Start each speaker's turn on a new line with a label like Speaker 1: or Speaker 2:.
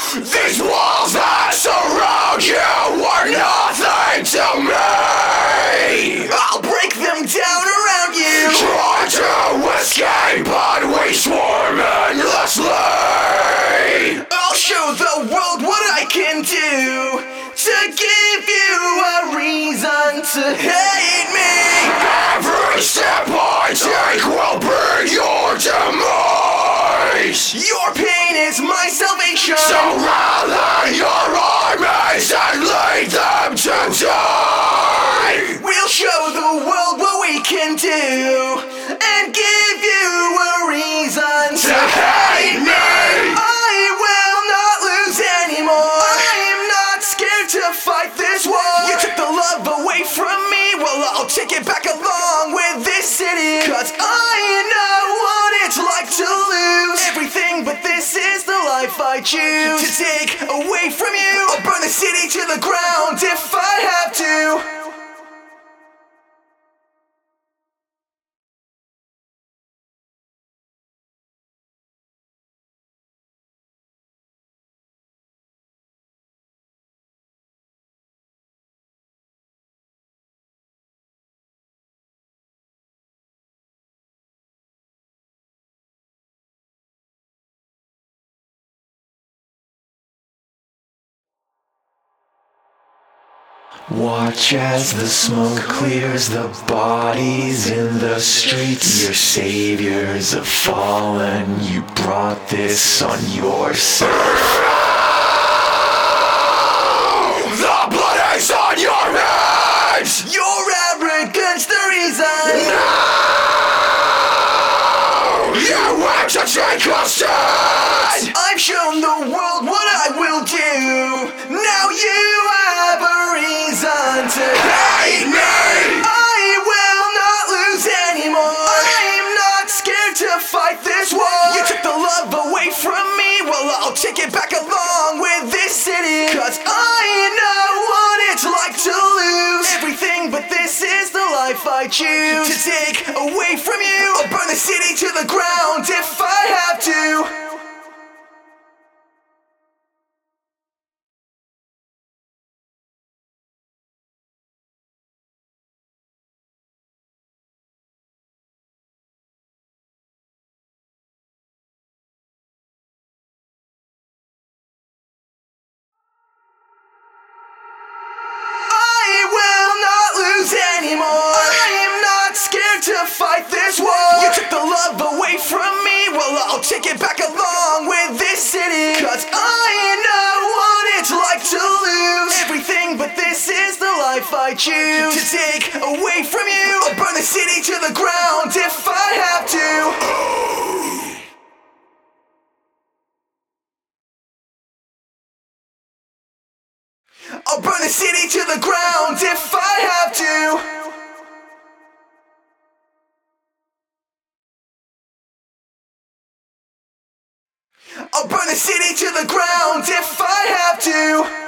Speaker 1: These walls that surround you are nothing to me.
Speaker 2: I'll break them down around you.
Speaker 1: Try to escape, but we swarm endlessly.
Speaker 2: I'll show the world what I can do to give you a reason to hate me.
Speaker 1: Every step I take will bring your demise.
Speaker 2: Your pain is my salvation.
Speaker 1: So rally your armies and lead them to die.
Speaker 2: We'll show the world what we can do and give you a reason to hate me. I will not lose anymore. I'm not scared to fight this war. You took the love away from me, well I'll take it back along with this city. Cause I know what it's like to lose everything, but this is the life I choose to take away from you. I'll burn the city to the ground if I have to.
Speaker 3: Watch as the smoke clears the bodies in the streets. Your saviors have fallen, you brought this on yourself.
Speaker 1: The blood is on your hands.
Speaker 2: Your arrogance the reason.
Speaker 1: No! You have to take a stand.
Speaker 2: I've shown the world what I will do. Now you have a reason to hate me. I will not lose anymore. I'm not scared to fight this war. You took the love away from me, well I'll take it back along with this city. Cause I know what it's like to lose everything, but this is the life I choose to take away from you. I'll burn the city to the ground if I have to. Anymore. I'm not scared to fight this war. You took the love away from me, well I'll take it back along with this city. Cause I know what it's like to lose everything, but this is the life I choose to take away from you. I'll burn the city to the ground if I have to. I'll burn the city to the ground if I have to. I'll burn the city to the ground if I have to.